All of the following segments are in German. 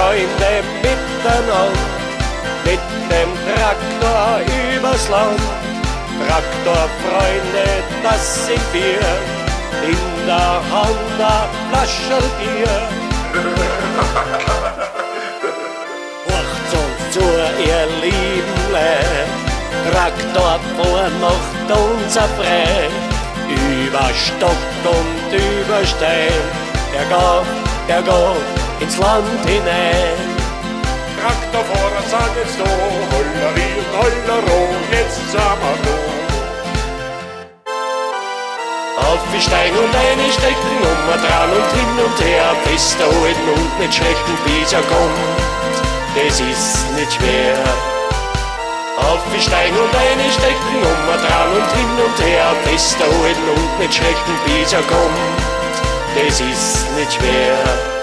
Freunde miteinander, mit dem Traktor übers Land. Traktorfreunde, das sind wir, in der Hand a Flascherl Bier. Hört uns zu, ihr lieben Leute, Traktorfahren macht uns frei. Über Stock und über Stein, der geht ins Land hinein. Traktorfahrer sind jetzt da, Hollerie und Hollero, jetzt sind wir da. Aufsteigen und einstecken, dran und hin und her, festhalten und nicht schrecken, bis er kommt, das ist nicht schwer. Aufsteigen und einstecken, dran und hin und her, festhalten und nicht schrecken, bis er kommt, das ist nicht schwer.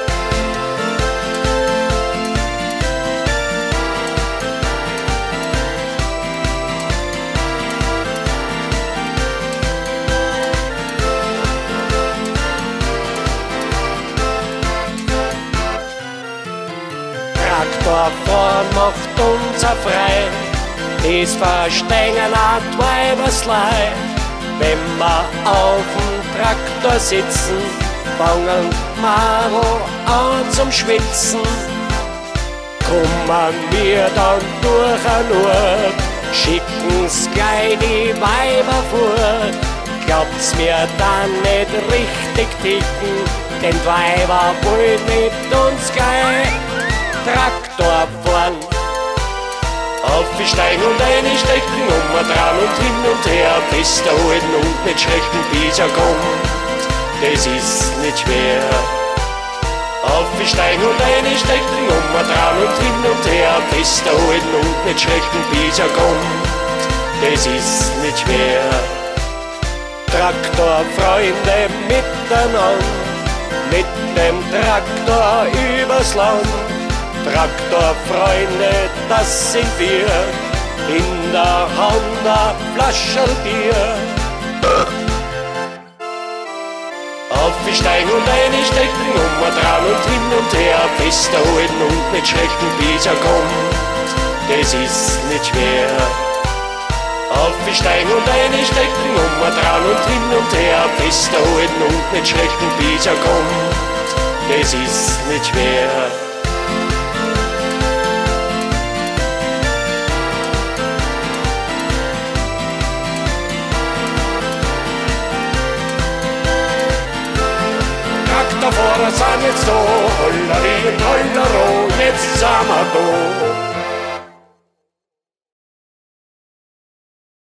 Traktorfahren macht uns frei, das Verstehen hat Weiberslei. Wenn wir auf dem Traktor sitzen, fangen wir an zum Schwitzen. Kommen wir dann durch ein Ort, schicken's gleich die Weiber fort. Glaubt's mir dann nicht richtig ticken, denn Weiber wollen mit uns gleich Traktor fahren. Aufsteigen und einstecken, dran und hin und her, festhalten und nicht schrecken, bis er kommt, das ist nicht schwer. Aufsteigen und einstecken, dran und hin und her, festhalten und nicht schrecken, bis er kommt, das ist nicht schwer. Traktorfreunde miteinander, mit dem Traktor übers Land. Traktorfreunde, das sind wir, in der Hand a Flascherl Bier. Aufsteigen und einstecken, dran und hin und her, festhalten und nicht schrecken, bis er kommt, das ist nicht schwer. Aufsteigen und einstecken, dran und hin und her, festhalten und nicht schrecken, bis er kommt, das ist nicht schwer. Traktorfahrer sind jetzt da, Hollerie und Hollero, jetzt sind wir da.